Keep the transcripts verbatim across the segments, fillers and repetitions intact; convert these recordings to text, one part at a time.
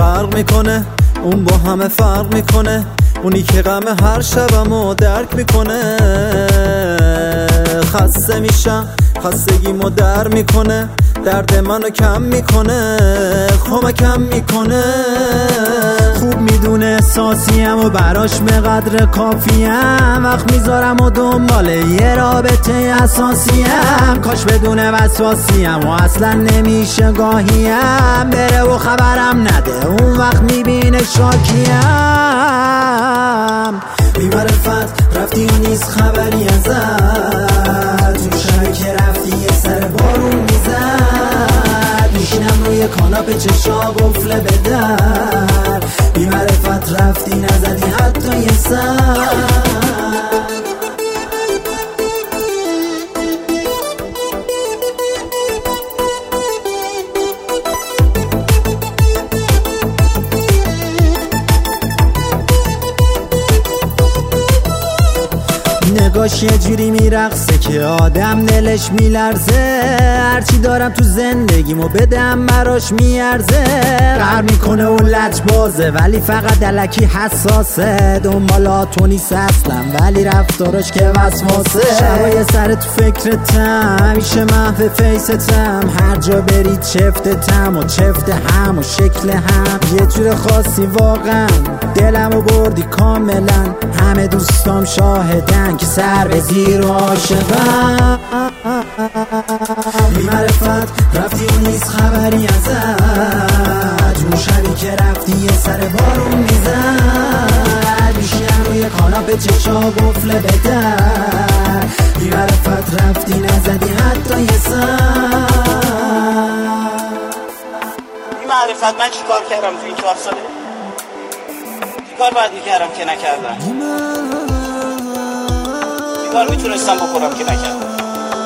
غرق میکنه، اون با همه فرق میکنه، اونی که غم هر شبمو درک میکنه. خسته میشم، خستگیمو در میکنه، درد منو کم میکنه، کمکم میکنه. خوب میدونه احساسیم و براش به قدر کافیم، وقت میذارم و دنبال یه رابطه اساسیم. کاش بدونه وسواسیم و اصلا نمیشه گاهیم، بره و خبرم نده اون وقت میبینه شاکیم. بی‌معرفت رفتی و نیست خبری ازت، تو شبی که رفتی یه سر بارون میزد، میشینم روی کاناپه چشا قفله به در. بی‌معرفت رفتی نزدی حتی یه سر. نگاش یه جوری میرقصه که آدم دلش میلرزه، هرچی دارم تو زندگیمو بدم براش میارزه. قهر میکنه و لج بازه ولی فقط الکی حساسه، دنبالاتو نیست اصلا ولی رفتاراش که وسواسه. شبای سر تو فکرتم، همیشه محو فیستم، هر جا برید چفتتم و چفت هم و شکل هم. یه جور خاصی واقعا دلمو بردی کاملا، همه دوستام شاهدن که سر به زیر و عاشقم. بی‌معرفت رفتی و نیست خبری ازت، اون شبی که رفتی یه سر بارون میزد، میشینم روی کاناپه چشا قفله به در. بی‌معرفت رفتی نزدی حتی یه سر. بی‌معرفت من چی کار کردم تو این چهار ساله؟ چی کار باید میکردم که نکردم؟ چی کار میتونستم بکنم که نکردم؟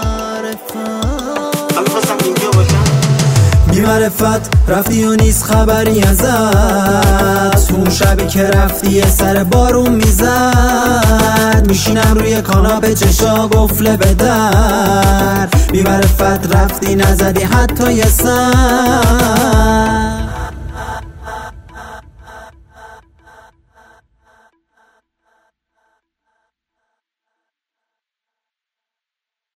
من میخواستم اینجا باشم. بی‌معرفت رفتی و نیست خبری ازت، اون شبی که رفتی یه سر بارون میزد، میشینم روی کاناپه چشا قفله به در. بی‌معرفت رفتی نزدی حتی یه سر.